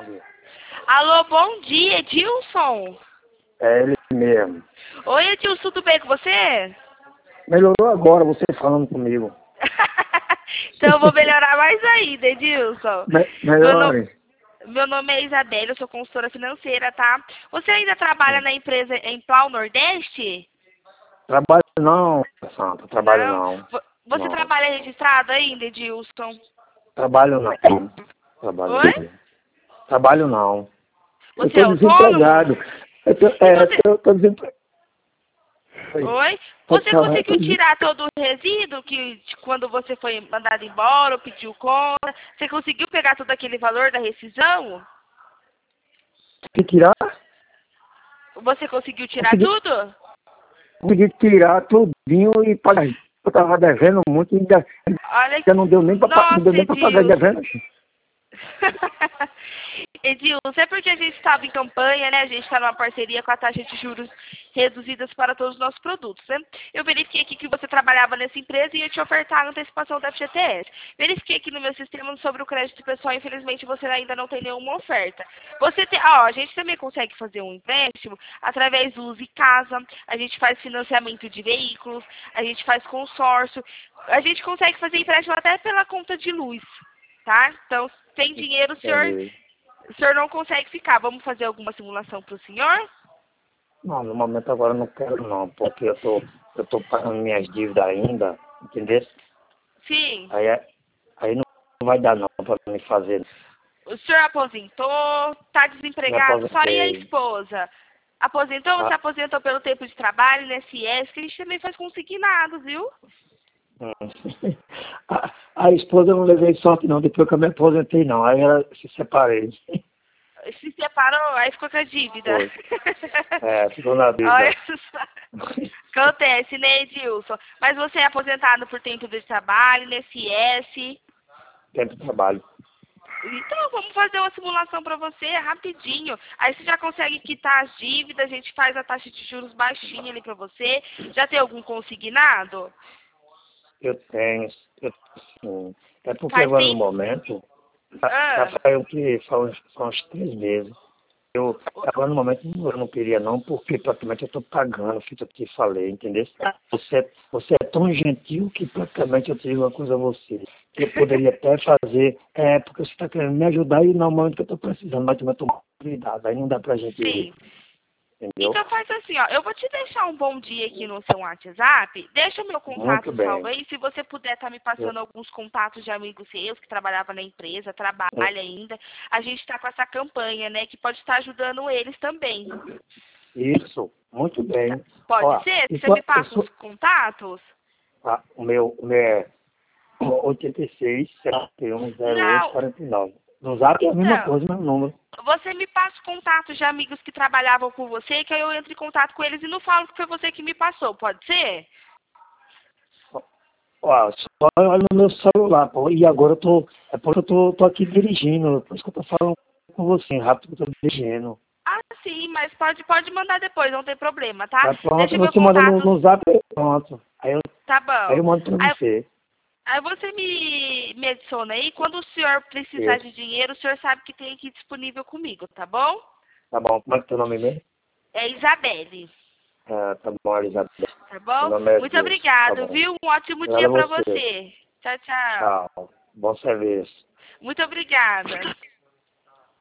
tarde. Alô, bom dia, Edilson. É ele mesmo. Oi, Edilson, tudo bem com você? Melhorou agora você falando comigo. Então eu vou melhorar mais ainda, Edilson. Melhore. Meu nome é Isabela, eu sou consultora financeira, tá? Você ainda trabalha na empresa Emplau Nordeste? Trabalho não, Santa. Trabalho não. Você Não. trabalha registrado ainda, Edilson? Trabalho não. Trabalho Oi? não. Trabalho não. Eu Você é estou autônomo? desempregado. Eu tô desempregado. Oi? Pode Você falar, conseguiu tirar todo o resíduo que quando você foi mandado embora ou pediu conta? Você conseguiu pegar todo aquele valor da rescisão? Tem que tirar? Você conseguiu tirar tudo? Consegui tirar tudinho e pagar. Eu tava devendo muito e ainda Olha, não deu nem para nossa, pagar Edilson. devendo. Edilson, é porque a gente estava em campanha, né? A gente está numa parceria com a taxa de juros reduzidas para todos os nossos produtos, né? Eu verifiquei aqui que você trabalhava nessa empresa e ia te ofertar a antecipação da FGTS. Verifiquei aqui no meu sistema sobre o crédito pessoal, infelizmente você ainda não tem nenhuma oferta. A gente também consegue fazer um empréstimo através do Use Casa, a gente faz financiamento de veículos, a gente faz consórcio, a gente consegue fazer empréstimo até pela conta de luz, tá? Então, sem dinheiro, o senhor não consegue ficar. Vamos fazer alguma simulação para o senhor? Não, no momento agora eu não quero não, porque eu tô pagando minhas dívidas ainda, entendeu? Sim. Aí não vai dar não para me fazer. O senhor aposentou, está Me desempregado, só e a aposentei. esposa? Aposentou, você A, aposentou pelo tempo de trabalho, INSS, que a gente também faz consignado, viu? a esposa eu não levei sorte não, depois que eu me aposentei não, aí ela se separei. Se separou, aí ficou com a dívida. Foi. Ficou na Olha dívida. só. Acontece, né, Edilson? Mas você é aposentado por tempo de trabalho, INSS. Tempo de trabalho. Então, vamos fazer uma simulação para você rapidinho. Aí você já consegue quitar as dívidas, a gente faz a taxa de juros baixinha ali para você. Já tem algum consignado? Eu tenho, sim. É porque Faz agora no tempo? momento, já Ah, faz o que? São uns 3 meses. Agora no momento eu não queria não, porque praticamente eu estou pagando, feito eu te falei, entendeu? Você é tão gentil que praticamente eu te digo uma coisa a você. Eu poderia até fazer, porque você está querendo me ajudar e no momento que eu estou precisando, mas também estou cuidado, aí não dá pra gente, sim. entendeu? Então faz assim, ó. Eu vou te deixar um bom dia aqui no seu WhatsApp. Deixa o meu Muito contato salvo bem. aí. Se você puder estar me passando alguns contatos de amigos seus que trabalhavam na empresa, trabalha ainda. A gente está com essa campanha, né? Que pode estar ajudando eles também. Isso, muito bem. Pode Ó, ser? e Você me passa os contatos? o meu é 86 71 08 Não. 49. No Zap é a mesma Então, coisa, mesmo número. você me passa os contatos de amigos que trabalhavam com você, que aí eu entro em contato com eles e não falo que foi você que me passou. Pode ser? Ó, só olha no meu celular, pô. E agora é porque eu tô aqui dirigindo, por isso que eu tô falando com você, rápido que eu tô dirigindo. Ah, sim, mas pode mandar depois, não tem problema, tá? Tá pronto, Deixa meu você manda contato. no Zap, pronto. Tá Aí bom. eu mando pra Aí, você. aí você me adiciona aí. Quando o senhor precisar Isso. de dinheiro, o senhor sabe que tem aqui disponível comigo, tá bom? Tá bom, como é que é teu nome mesmo? É Isabelle, Tá bom, Elizabeth. tá Meu bom? nome é Muito Edilson. Tá obrigado, bom. viu? Um ótimo Obrigado dia a pra você. você. Tchau, tchau. Tchau. Bom serviço. Muito obrigada.